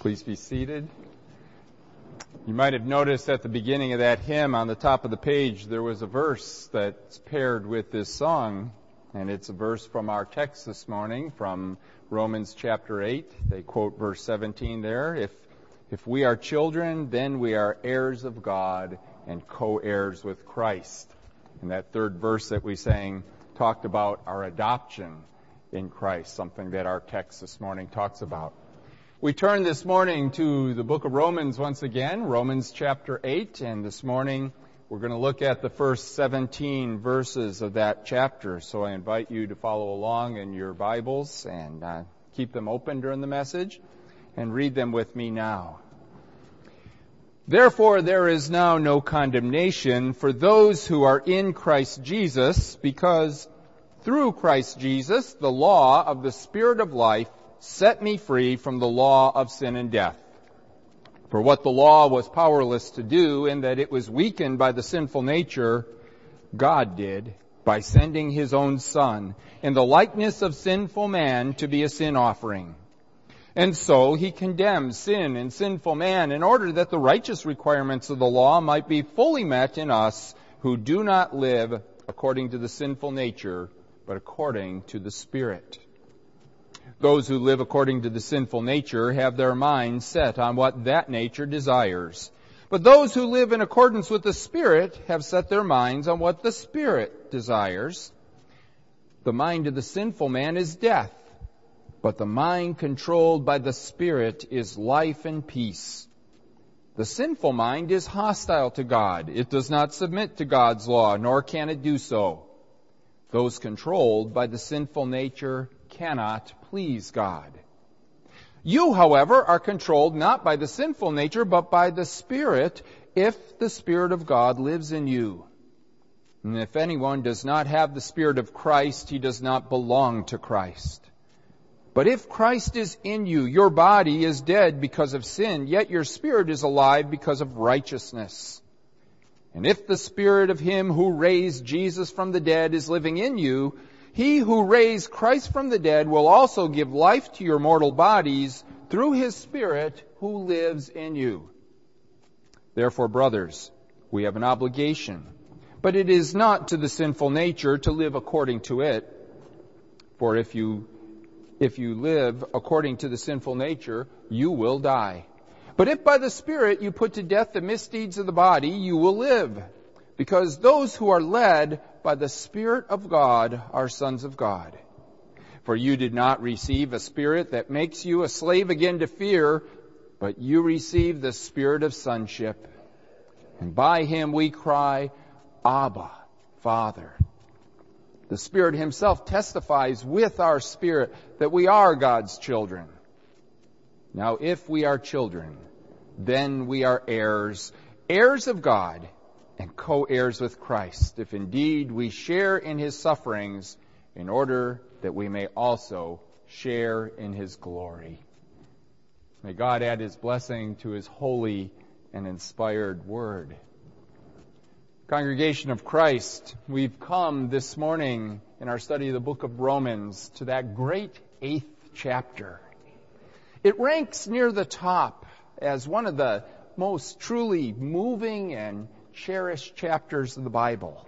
Please be seated. You might have noticed at the beginning of that hymn on the top of the page there was a verse that's paired with this song, and it's a verse from our text this morning from Romans chapter 8. They quote verse 17 there. If we are children, then we are heirs of God and co-heirs with Christ. And that third verse that we sang talked about our adoption in Christ, something that our text this morning talks about. We turn this morning to the book of Romans once again, Romans chapter 8, and this morning we're going to look at the first 17 verses of that chapter. So I invite you to follow along in your Bibles and keep them open during the message and read them with me now. Therefore, there is now no condemnation for those who are in Christ Jesus, because through Christ Jesus, the law of the Spirit of life set me free from the law of sin and death. For what the law was powerless to do, in that it was weakened by the sinful nature, God did by sending His own Son in the likeness of sinful man to be a sin offering. And so He condemned sin and sinful man in order that the righteous requirements of the law might be fully met in us who do not live according to the sinful nature, but according to the Spirit. Those who live according to the sinful nature have their minds set on what that nature desires. But those who live in accordance with the Spirit have set their minds on what the Spirit desires. The mind of the sinful man is death, but the mind controlled by the Spirit is life and peace. The sinful mind is hostile to God. It does not submit to God's law, nor can it do so. Those controlled by the sinful nature cannot please God. You, however, are controlled not by the sinful nature, but by the Spirit, if the Spirit of God lives in you. And if anyone does not have the Spirit of Christ, he does not belong to Christ. But if Christ is in you, your body is dead because of sin, yet your spirit is alive because of righteousness. And if the Spirit of Him who raised Jesus from the dead is living in you, He who raised Christ from the dead will also give life to your mortal bodies through His Spirit who lives in you. Therefore, brothers, we have an obligation, but it is not to the sinful nature to live according to it. For if you live according to the sinful nature, you will die. But if by the Spirit you put to death the misdeeds of the body, you will live. Because those who are led by the Spirit of God are sons of God. For you did not receive a spirit that makes you a slave again to fear, but you received the Spirit of sonship. And by Him we cry, Abba, Father. The Spirit Himself testifies with our spirit that we are God's children. Now if we are children, then we are heirs, heirs of God, and co-heirs with Christ, if indeed we share in His sufferings, in order that we may also share in His glory. May God add His blessing to His holy and inspired word. Congregation of Christ, we've come this morning in our study of the book of Romans to that great 8th chapter. It ranks near the top as one of the most truly moving and cherished chapters of the Bible.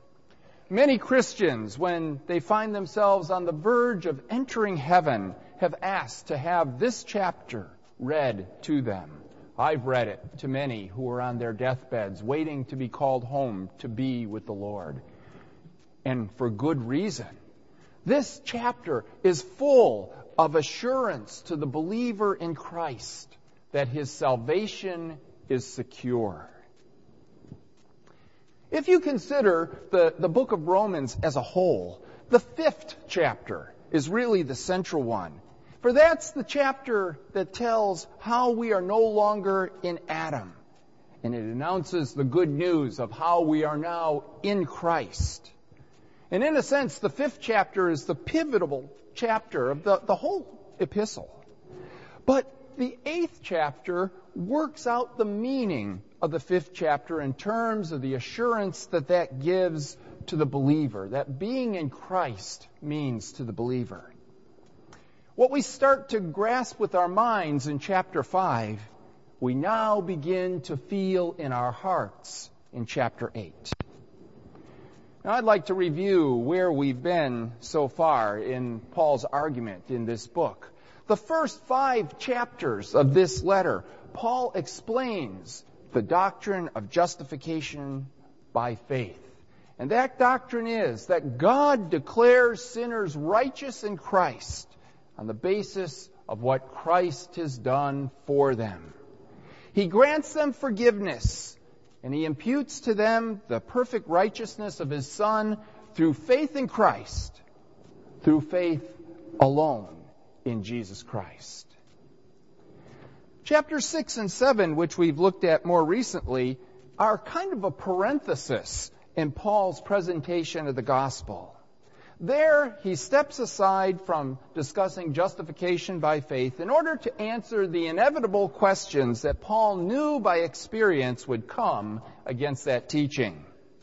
Many Christians, when they find themselves on the verge of entering heaven, have asked to have this chapter read to them. I've read it to many who are on their deathbeds, waiting to be called home to be with the Lord. And for good reason. This chapter is full of assurance to the believer in Christ that his salvation is secure. If you consider the book of Romans as a whole, the 5th chapter is really the central one. For that's the chapter that tells how we are no longer in Adam. And it announces the good news of how we are now in Christ. And in a sense, the 5th chapter is the pivotal chapter of the whole epistle. But the 8th chapter works out the meaning of the 5th chapter in terms of the assurance that gives to the believer, that being in Christ means to the believer. What we start to grasp with our minds in chapter 5, we now begin to feel in our hearts in chapter 8. Now, I'd like to review where we've been so far in Paul's argument in this book. The first 5 chapters of this letter, Paul explains the doctrine of justification by faith. And that doctrine is that God declares sinners righteous in Christ on the basis of what Christ has done for them. He grants them forgiveness, and He imputes to them the perfect righteousness of His Son through faith in Christ, through faith alone in Jesus Christ. Chapters 6 and 7, which we've looked at more recently, are kind of a parenthesis in Paul's presentation of the gospel. There, he steps aside from discussing justification by faith in order to answer the inevitable questions that Paul knew by experience would come against that teaching.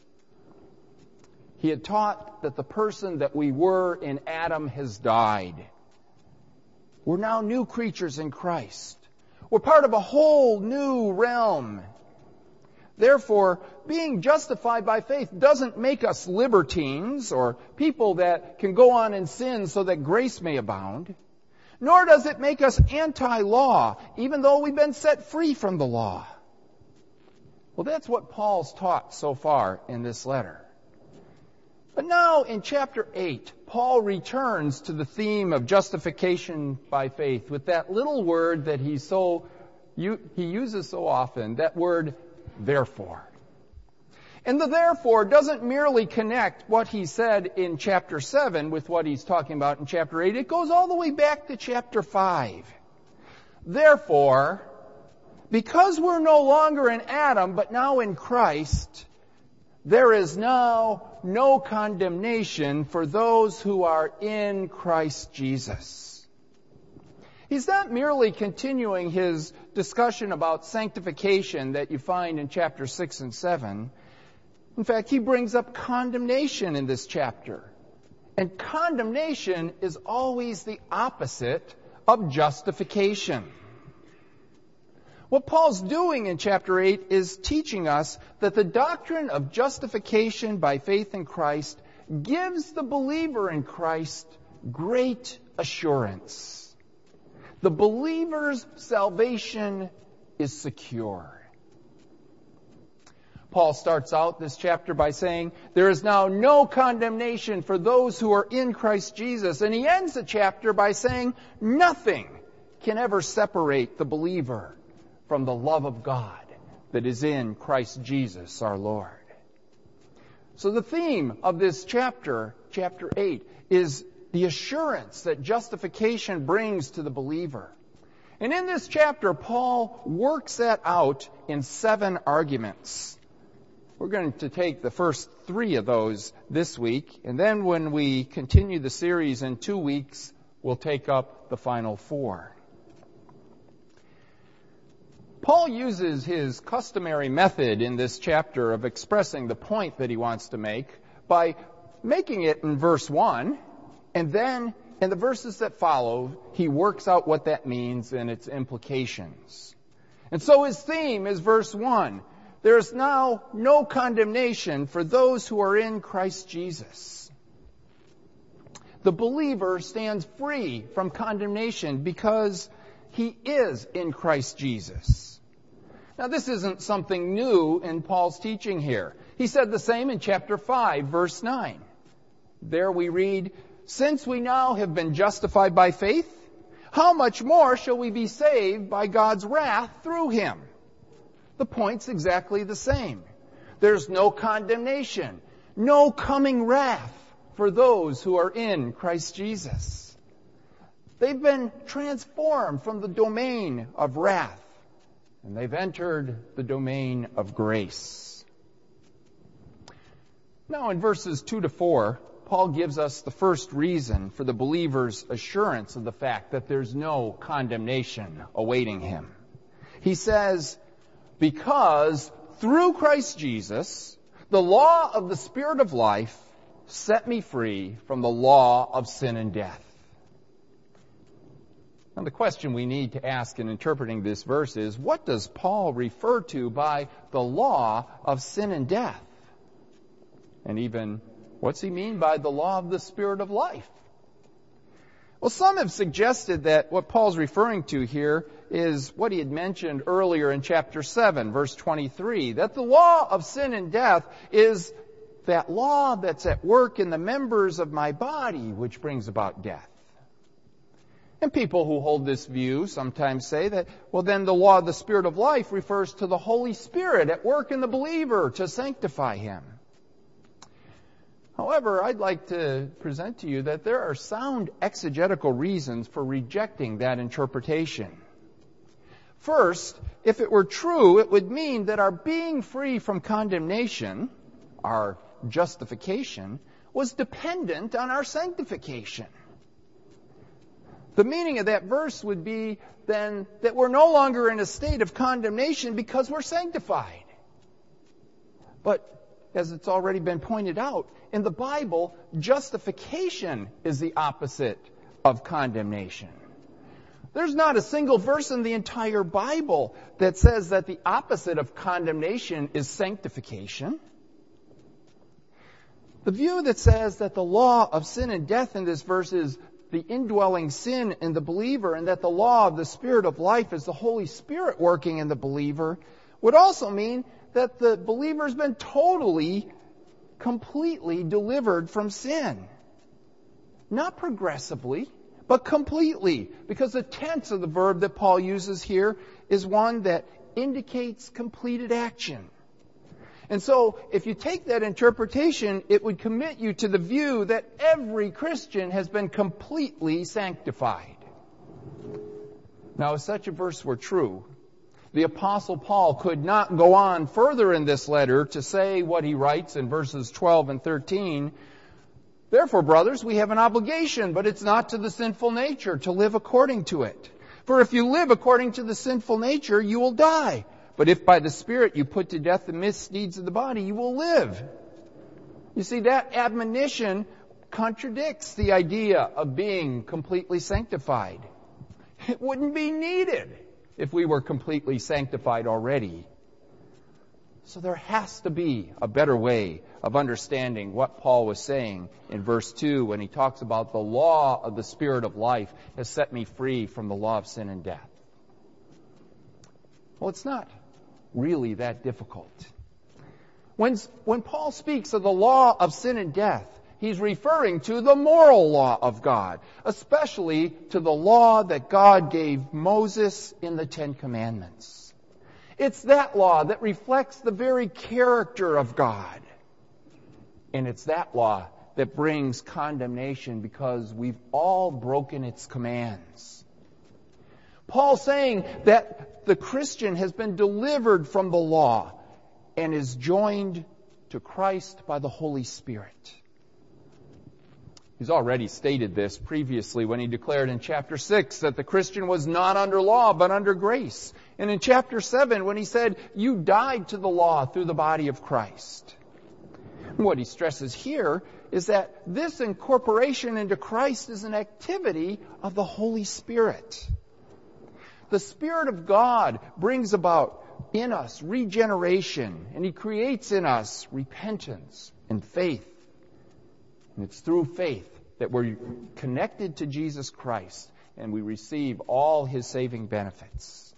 He had taught that the person that we were in Adam has died. We're now new creatures in Christ. We're part of a whole new realm. Therefore, being justified by faith doesn't make us libertines or people that can go on in sin so that grace may abound. Nor does it make us anti-law, even though we've been set free from the law. Well, that's what Paul's taught so far in this letter. But now in chapter 8, Paul returns to the theme of justification by faith with that little word that he uses so often, that word therefore. And the therefore doesn't merely connect what he said in chapter 7 with what he's talking about in chapter 8. It goes all the way back to chapter 5. Therefore, because we're no longer in Adam, but now in Christ, there is now no condemnation for those who are in Christ Jesus. He's not merely continuing his discussion about sanctification that you find in chapter 6 and 7. In fact, he brings up condemnation in this chapter. And condemnation is always the opposite of justification. What Paul's doing in chapter 8 is teaching us that the doctrine of justification by faith in Christ gives the believer in Christ great assurance. The believer's salvation is secure. Paul starts out this chapter by saying, there is now no condemnation for those who are in Christ Jesus. And he ends the chapter by saying, nothing can ever separate the believer from the love of God that is in Christ Jesus our Lord. So the theme of this chapter, chapter 8, is the assurance that justification brings to the believer. And in this chapter, Paul works that out in 7 arguments. We're going to take the first 3 of those this week, and then when we continue the series in 2 weeks, we'll take up the final 4. Paul uses his customary method in this chapter of expressing the point that he wants to make by making it in verse 1, and then in the verses that follow, he works out what that means and its implications. And so his theme is verse 1. There is now no condemnation for those who are in Christ Jesus. The believer stands free from condemnation because he is in Christ Jesus. Now, this isn't something new in Paul's teaching here. He said the same in chapter 5, verse 9. There we read, since we now have been justified by faith, how much more shall we be saved by God's wrath through him? The point's exactly the same. There's no condemnation, no coming wrath for those who are in Christ Jesus. They've been transformed from the domain of wrath, and they've entered the domain of grace. Now in verses 2 to 4, Paul gives us the first reason for the believer's assurance of the fact that there's no condemnation awaiting him. He says, because through Christ Jesus, the law of the Spirit of life set me free from the law of sin and death. Now, the question we need to ask in interpreting this verse is, what does Paul refer to by the law of sin and death? And even, what's he mean by the law of the Spirit of life? Well, some have suggested that what Paul's referring to here is what he had mentioned earlier in chapter 7, verse 23, that the law of sin and death is that law that's at work in the members of my body, which brings about death. And people who hold this view sometimes say that, well, then the law of the Spirit of life refers to the Holy Spirit at work in the believer to sanctify him. However, I'd like to present to you that there are sound exegetical reasons for rejecting that interpretation. First, if it were true, it would mean that our being free from condemnation, our justification, was dependent on our sanctification. The meaning of that verse would be then that we're no longer in a state of condemnation because we're sanctified. But as it's already been pointed out, in the Bible, justification is the opposite of condemnation. There's not a single verse in the entire Bible that says that the opposite of condemnation is sanctification. The view that says that the law of sin and death in this verse is the indwelling sin in the believer and that the law of the Spirit of life is the Holy Spirit working in the believer would also mean that the believer has been totally, completely delivered from sin. Not progressively, but completely. Because the tense of the verb that Paul uses here is one that indicates completed action. And so, if you take that interpretation, it would commit you to the view that every Christian has been completely sanctified. Now, if such a verse were true, the Apostle Paul could not go on further in this letter to say what he writes in verses 12 and 13. Therefore, brothers, we have an obligation, but it's not to the sinful nature to live according to it. For if you live according to the sinful nature, you will die. But if by the Spirit you put to death the misdeeds of the body, you will live. You see, that admonition contradicts the idea of being completely sanctified. It wouldn't be needed if we were completely sanctified already. So there has to be a better way of understanding what Paul was saying in verse 2 when he talks about the law of the Spirit of life has set me free from the law of sin and death. Well, it's not really that difficult. When Paul speaks of the law of sin and death, he's referring to the moral law of God, especially to the law that God gave Moses in the Ten Commandments. It's that law that reflects the very character of God. And it's that law that brings condemnation because we've all broken its commands. Paul's saying that the Christian has been delivered from the law and is joined to Christ by the Holy Spirit. He's already stated this previously when he declared in chapter 6 that the Christian was not under law but under grace. And in chapter 7 when he said, you died to the law through the body of Christ. And what he stresses here is that this incorporation into Christ is an activity of the Holy Spirit. The Spirit of God brings about in us regeneration, and He creates in us repentance and faith. And it's through faith that we're connected to Jesus Christ and we receive all His saving benefits.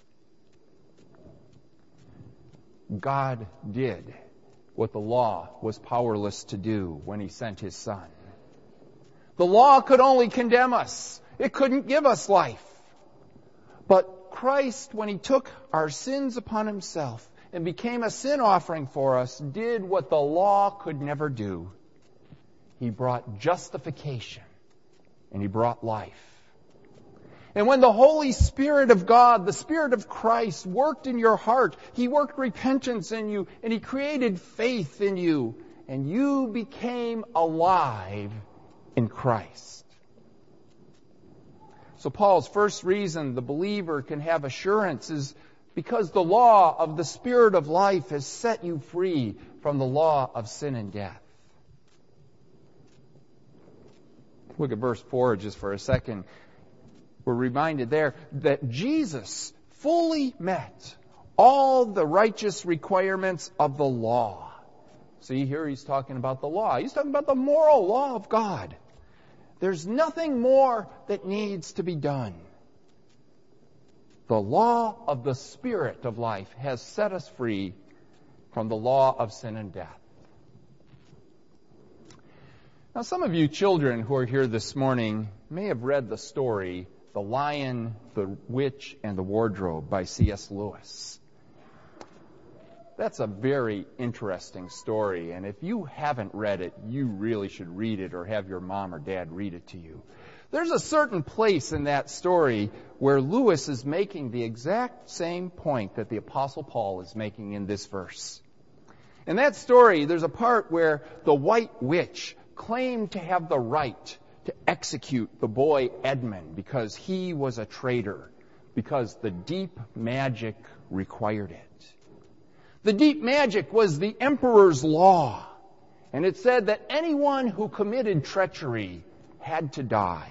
God did what the law was powerless to do when He sent His Son. The law could only condemn us. It couldn't give us life. But Christ, when He took our sins upon Himself and became a sin offering for us, did what the law could never do. He brought justification and He brought life. And when the Holy Spirit of God, the Spirit of Christ, worked in your heart, He worked repentance in you and He created faith in you, and you became alive in Christ. So Paul's first reason the believer can have assurance is because the law of the Spirit of life has set you free from the law of sin and death. Look at verse 4 just for a second. We're reminded there that Jesus fully met all the righteous requirements of the law. See, here he's talking about the law. He's talking about the moral law of God. There's nothing more that needs to be done. The law of the Spirit of life has set us free from the law of sin and death. Now, some of you children who are here this morning may have read the story, The Lion, the Witch, and the Wardrobe by C.S. Lewis. That's a very interesting story, and if you haven't read it, you really should read it or have your mom or dad read it to you. There's a certain place in that story where Lewis is making the exact same point that the Apostle Paul is making in this verse. In that story, there's a part where the White Witch claimed to have the right to execute the boy Edmund because he was a traitor, because the deep magic required it. The deep magic was the emperor's law, and it said that anyone who committed treachery had to die.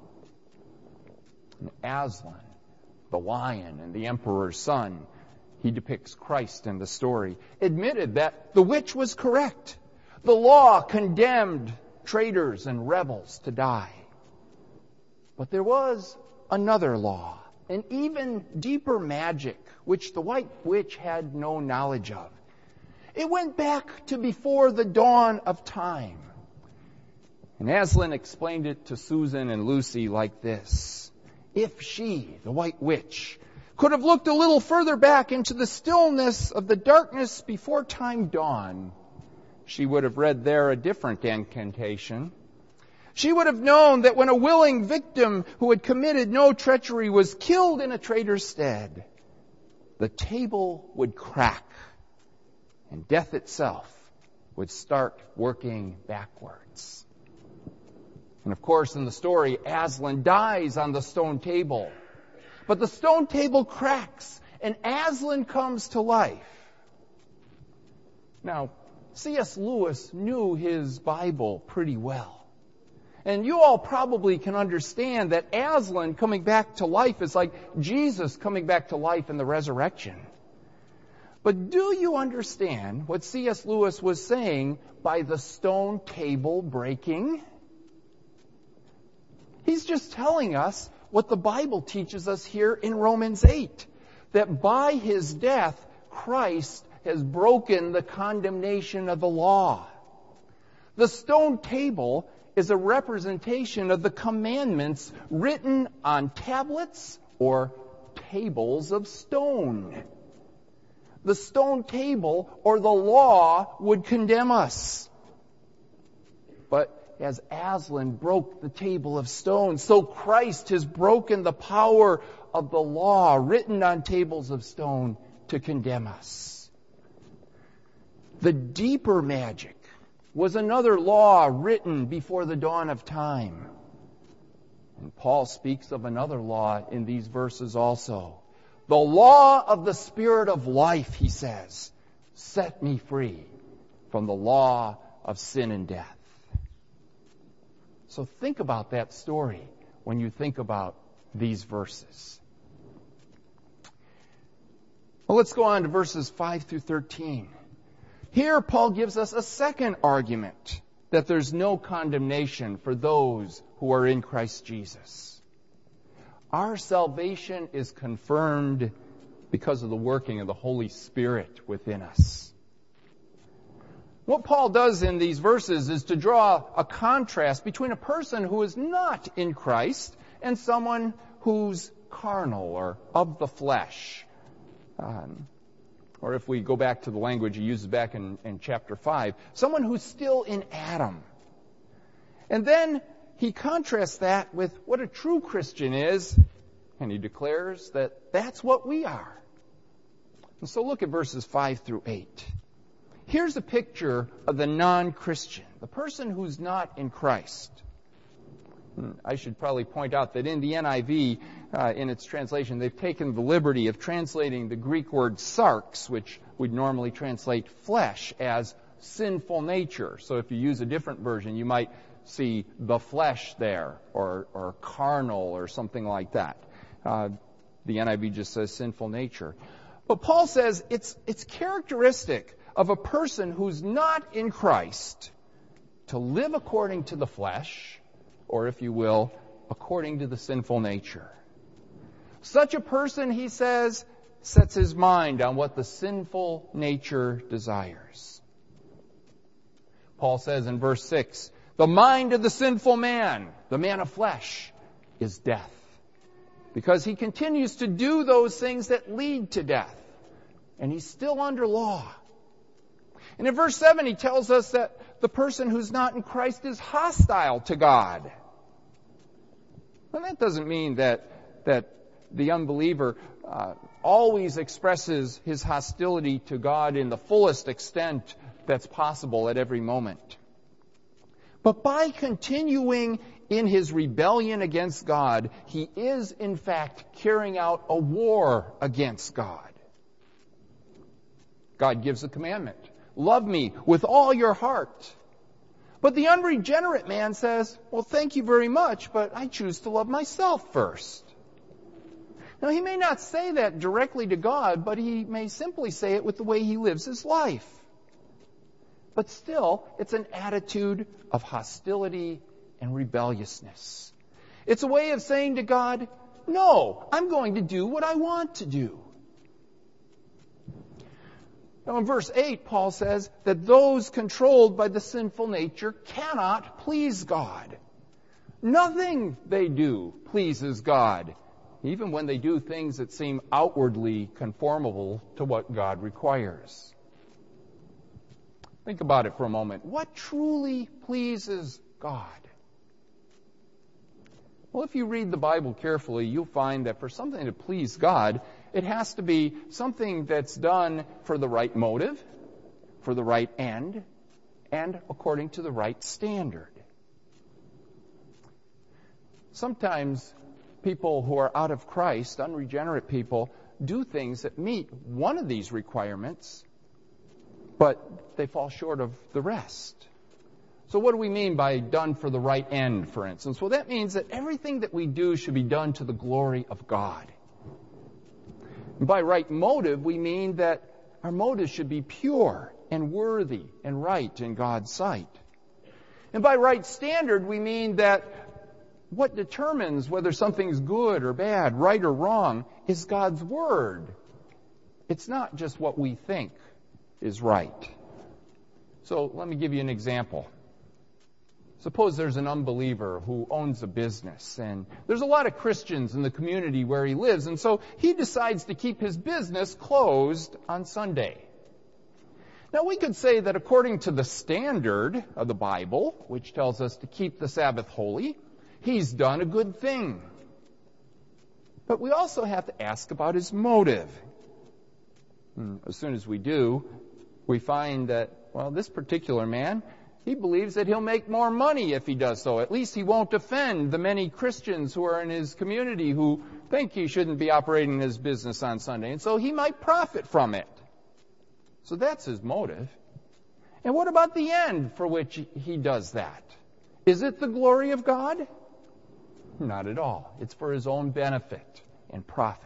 And Aslan, the lion and the emperor's son, he depicts Christ in the story, admitted that the witch was correct. The law condemned traitors and rebels to die. But there was another law, an even deeper magic, which the White Witch had no knowledge of. It went back to before the dawn of time. And Aslan explained it to Susan and Lucy like this. If she, the White Witch, could have looked a little further back into the stillness of the darkness before time dawned, she would have read there a different incantation. She would have known that when a willing victim who had committed no treachery was killed in a traitor's stead, the table would crack and death itself would start working backwards. And of course, in the story, Aslan dies on the stone table. But the stone table cracks and Aslan comes to life. Now, C.S. Lewis knew his Bible pretty well. And you all probably can understand that Aslan coming back to life is like Jesus coming back to life in the resurrection. But do you understand what C.S. Lewis was saying by the stone table breaking? He's just telling us what the Bible teaches us here in Romans 8, that by his death, Christ has broken the condemnation of the law. The stone table is a representation of the commandments written on tablets or tables of stone. The stone table or the law would condemn us. But as Aslan broke the table of stone, so Christ has broken the power of the law written on tables of stone to condemn us. The deeper magic was another law written before the dawn of time. And Paul speaks of another law in these verses also. The law of the Spirit of life, he says, set me free from the law of sin and death. So think about that story when you think about these verses. Well, let's go on to verses 5 through 13. Here, Paul gives us a second argument that there's no condemnation for those who are in Christ Jesus. Our salvation is confirmed because of the working of the Holy Spirit within us. What Paul does in these verses is to draw a contrast between a person who is not in Christ and someone who's carnal or of the flesh. Or if we go back to the language he uses back in chapter 5, someone who's still in Adam. And then he contrasts that with what a true Christian is, and he declares that that's what we are. And so look at verses 5 through 8. Here's a picture of the non-Christian, the person who's not in Christ. I should probably point out that in the NIV, in its translation, they've taken the liberty of translating the Greek word sarx, which we'd normally translate flesh, as sinful nature. So if you use a different version, you might see the flesh there, or carnal, or something like that. The NIV just says sinful nature. But Paul says it's characteristic of a person who's not in Christ to live according to the flesh, or if you will, according to the sinful nature. Such a person, he says, sets his mind on what the sinful nature desires. Paul says in verse 6, the mind of the sinful man, the man of flesh, is death, because he continues to do those things that lead to death, and he's still under law. And in verse 7, he tells us that the person who's not in Christ is hostile to God. Well, that doesn't mean that the unbeliever always expresses his hostility to God in the fullest extent that's possible at every moment. But by continuing in his rebellion against God, he is in fact carrying out a war against God. God gives a commandment. Love me with all your heart. But the unregenerate man says, well, thank you very much, but I choose to love myself first. Now, he may not say that directly to God, but he may simply say it with the way he lives his life. But still, it's an attitude of hostility and rebelliousness. It's a way of saying to God, no, I'm going to do what I want to do. Now in verse 8, Paul says that those controlled by the sinful nature cannot please God. Nothing they do pleases God, even when they do things that seem outwardly conformable to what God requires. Think about it for a moment. What truly pleases God? Well, if you read the Bible carefully, you'll find that for something to please God, it has to be something that's done for the right motive, for the right end, and according to the right standard. Sometimes people who are out of Christ, unregenerate people, do things that meet one of these requirements, but they fall short of the rest. So what do we mean by done for the right end, for instance? Well, that means that everything that we do should be done to the glory of God. And by right motive, we mean that our motive should be pure and worthy and right in God's sight. And by right standard, we mean that what determines whether something's good or bad, right or wrong, is God's Word. It's not just what we think is right. So let me give you an example. Suppose there's an unbeliever who owns a business, and there's a lot of Christians in the community where he lives, and so he decides to keep his business closed on Sunday. Now, we could say that according to the standard of the Bible, which tells us to keep the Sabbath holy, he's done a good thing. But we also have to ask about his motive. As soon as we do, we find that, well, this particular man, he believes that he'll make more money if he does so. At least he won't offend the many Christians who are in his community who think he shouldn't be operating his business on Sunday. And so he might profit from it. So that's his motive. And what about the end for which he does that? Is it the glory of God? Not at all. It's for his own benefit and profit.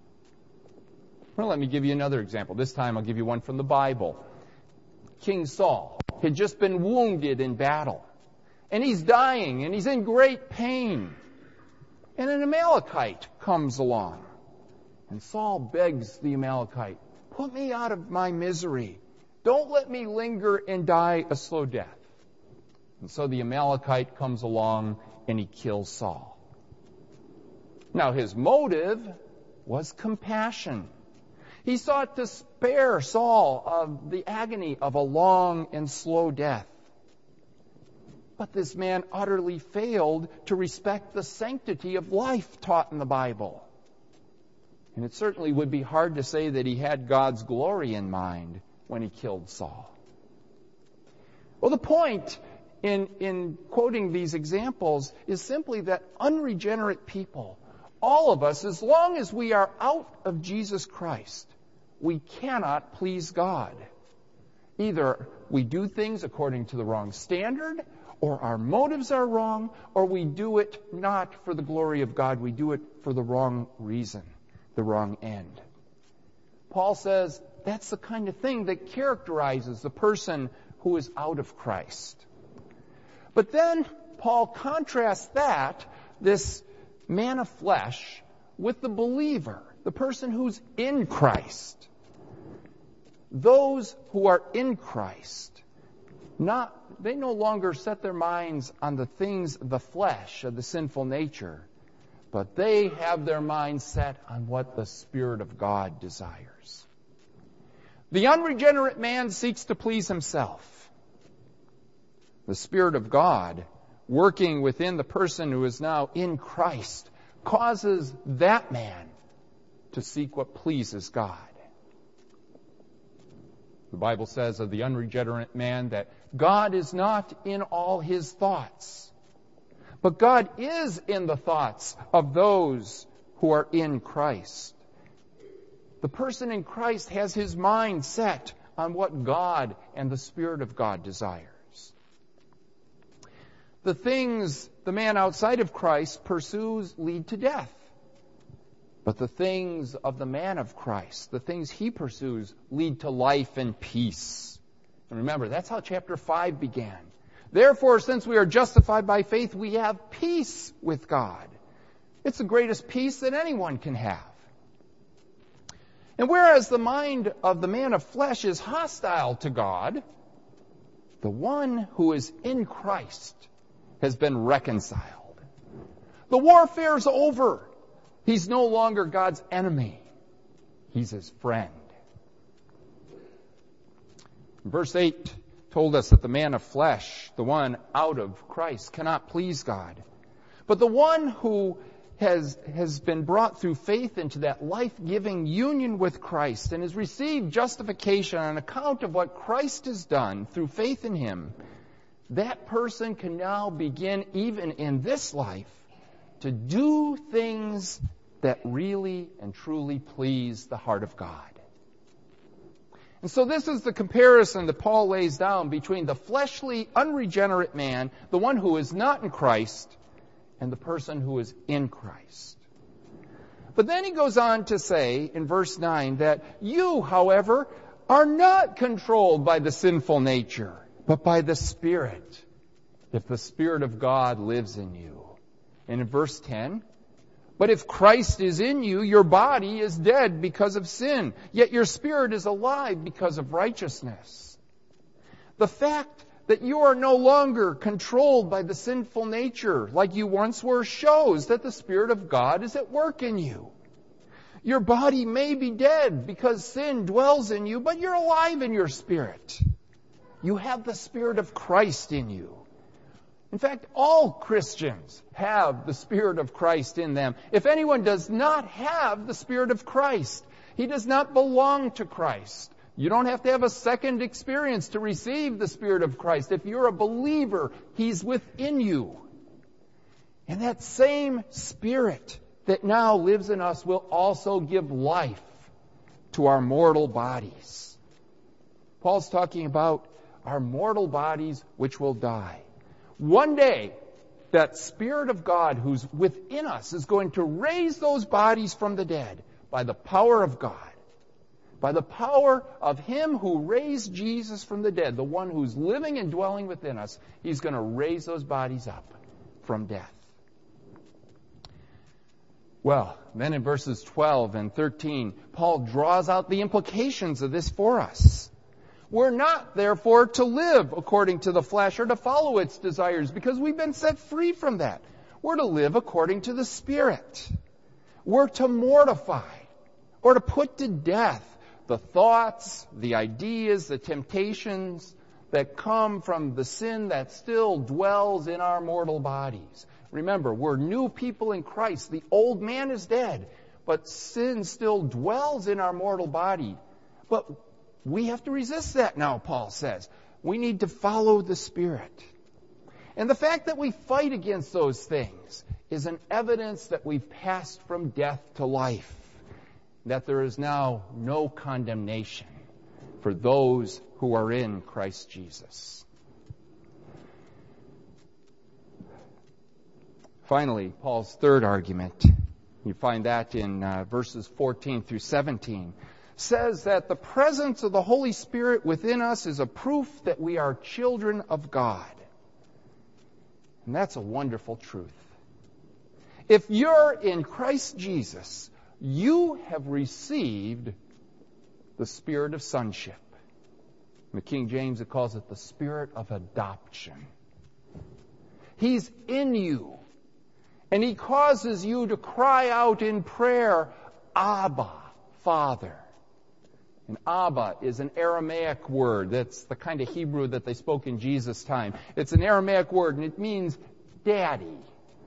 Well, let me give you another example. This time I'll give you one from the Bible. King Saul had just been wounded in battle. And he's dying, and he's in great pain. And an Amalekite comes along. And Saul begs the Amalekite, put me out of my misery. Don't let me linger and die a slow death. And so the Amalekite comes along, and he kills Saul. Now his motive was compassion. He sought to spare Saul of the agony of a long and slow death. But this man utterly failed to respect the sanctity of life taught in the Bible. And it certainly would be hard to say that he had God's glory in mind when he killed Saul. Well, the point in quoting these examples is simply that unregenerate people, all of us, as long as we are out of Jesus Christ, we cannot please God. Either we do things according to the wrong standard, or our motives are wrong, or we do it not for the glory of God. We do it for the wrong reason, the wrong end. Paul says that's the kind of thing that characterizes the person who is out of Christ. But then Paul contrasts this man of flesh, with the believer, the person who's in Christ. Those who are in Christ, they no longer set their minds on the things of the flesh, of the sinful nature, but they have their minds set on what the Spirit of God desires. The unregenerate man seeks to please himself. The Spirit of God, working within the person who is now in Christ, causes that man to seek what pleases God. The Bible says of the unregenerate man that God is not in all his thoughts, but God is in the thoughts of those who are in Christ. The person in Christ has his mind set on what God and the Spirit of God desires. The things the man outside of Christ pursues lead to death. But the things of the man of Christ, the things he pursues, lead to life and peace. And remember, that's how chapter 5 began. Therefore, since we are justified by faith, we have peace with God. It's the greatest peace that anyone can have. And whereas the mind of the man of flesh is hostile to God, the one who is in Christ has been reconciled. The warfare's over. He's no longer God's enemy. He's his friend. Verse 8 told us that the man of flesh, the one out of Christ, cannot please God. But the one who has been brought through faith into that life-giving union with Christ and has received justification on account of what Christ has done through faith in him, that person can now begin, even in this life, to do things that really and truly please the heart of God. And so this is the comparison that Paul lays down between the fleshly, unregenerate man, the one who is not in Christ, and the person who is in Christ. But then he goes on to say in verse 9 that you, however, are not controlled by the sinful nature, but by the Spirit, if the Spirit of God lives in you. And in verse 10, but if Christ is in you, your body is dead because of sin, yet your spirit is alive because of righteousness. The fact that you are no longer controlled by the sinful nature like you once were shows that the Spirit of God is at work in you. Your body may be dead because sin dwells in you, but you're alive in your spirit. You have the Spirit of Christ in you. In fact, all Christians have the Spirit of Christ in them. If anyone does not have the Spirit of Christ, he does not belong to Christ. You don't have to have a second experience to receive the Spirit of Christ. If you're a believer, He's within you. And that same Spirit that now lives in us will also give life to our mortal bodies. Paul's talking about our mortal bodies which will die. One day, that Spirit of God who's within us is going to raise those bodies from the dead by the power of God. By the power of Him who raised Jesus from the dead, the one who's living and dwelling within us, He's going to raise those bodies up from death. Well, then in verses 12 and 13, Paul draws out the implications of this for us. We're not, therefore, to live according to the flesh or to follow its desires because we've been set free from that. We're to live according to the Spirit. We're to mortify or to put to death the thoughts, the ideas, the temptations that come from the sin that still dwells in our mortal bodies. Remember, we're new people in Christ. The old man is dead, but sin still dwells in our mortal body. But we have to resist that now, Paul says. We need to follow the Spirit. And the fact that we fight against those things is an evidence that we've passed from death to life, that there is now no condemnation for those who are in Christ Jesus. Finally, Paul's third argument, you find that in verses 14 through 17, says that the presence of the Holy Spirit within us is a proof that we are children of God. And that's a wonderful truth. If you're in Christ Jesus, you have received the spirit of sonship. In the King James, it calls it the spirit of adoption. He's in you. And He causes you to cry out in prayer, Abba, Father. And Abba is an Aramaic word. That's the kind of Hebrew that they spoke in Jesus' time. It's an Aramaic word, and it means daddy.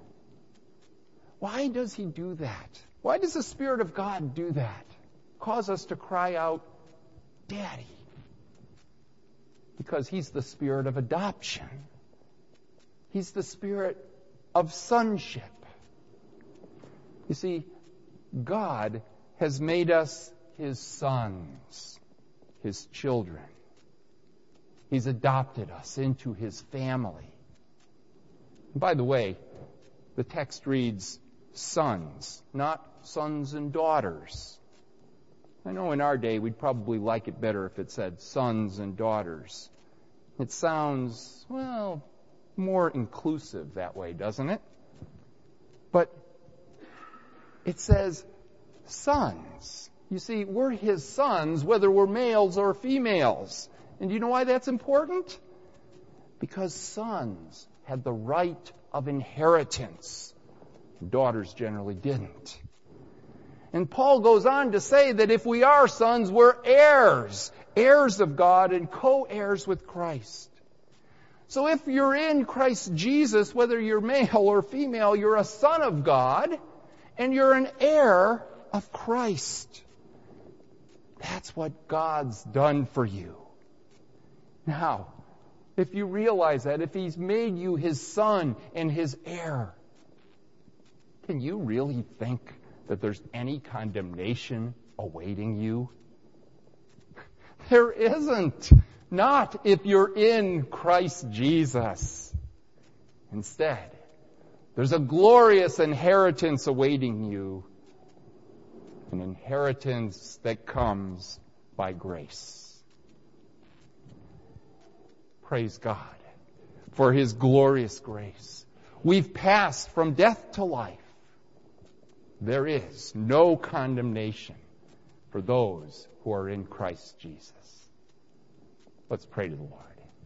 Why does He do that? Why does the Spirit of God do that? Cause us to cry out, Daddy. Because He's the Spirit of adoption. He's the Spirit of sonship. You see, God has made us His sons, His children. He's adopted us into His family. And by the way, the text reads sons, not sons and daughters. I know in our day we'd probably like it better if it said sons and daughters. It sounds, well, more inclusive that way, doesn't it? But it says sons. You see, we're His sons, whether we're males or females. And do you know why that's important? Because sons had the right of inheritance. Daughters generally didn't. And Paul goes on to say that if we are sons, we're heirs, heirs of God and co-heirs with Christ. So if you're in Christ Jesus, whether you're male or female, you're a son of God and you're an heir of Christ. That's what God's done for you. Now, if you realize that, if He's made you His son and His heir, can you really think that there's any condemnation awaiting you? There isn't. Not if you're in Christ Jesus. Instead, there's a glorious inheritance awaiting you. An inheritance that comes by grace. Praise God for His glorious grace. We've passed from death to life. There is no condemnation for those who are in Christ Jesus. Let's pray to the Lord.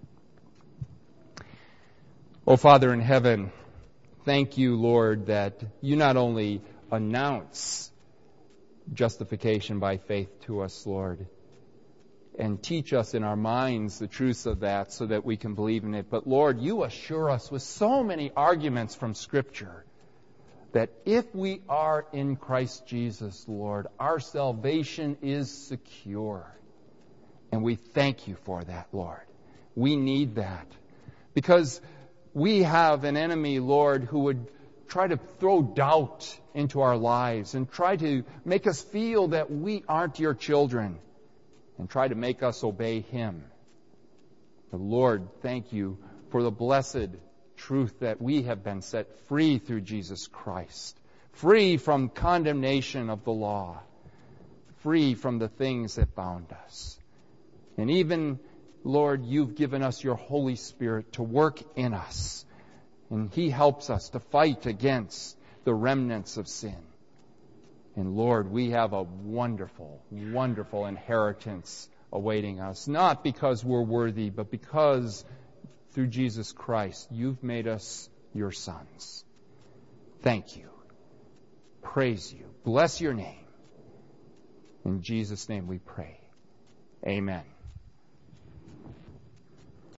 Oh, Father in heaven, thank you, Lord, that you not only announce justification by faith to us, Lord, and teach us in our minds the truths of that so that we can believe in it, but Lord, you assure us with so many arguments from Scripture that if we are in Christ Jesus, Lord, our salvation is secure. And we thank you for that, Lord. We need that. Because we have an enemy, Lord, who would try to throw doubt into our lives and try to make us feel that we aren't your children and try to make us obey Him. But Lord, thank you for the blessed truth that we have been set free through Jesus Christ, free from condemnation of the law, free from the things that bound us. And even, Lord, you've given us your Holy Spirit to work in us. And He helps us to fight against the remnants of sin. And Lord, we have a wonderful, wonderful inheritance awaiting us. Not because we're worthy, but because through Jesus Christ, you've made us your sons. Thank you. Praise you. Bless your name. In Jesus' name we pray. Amen.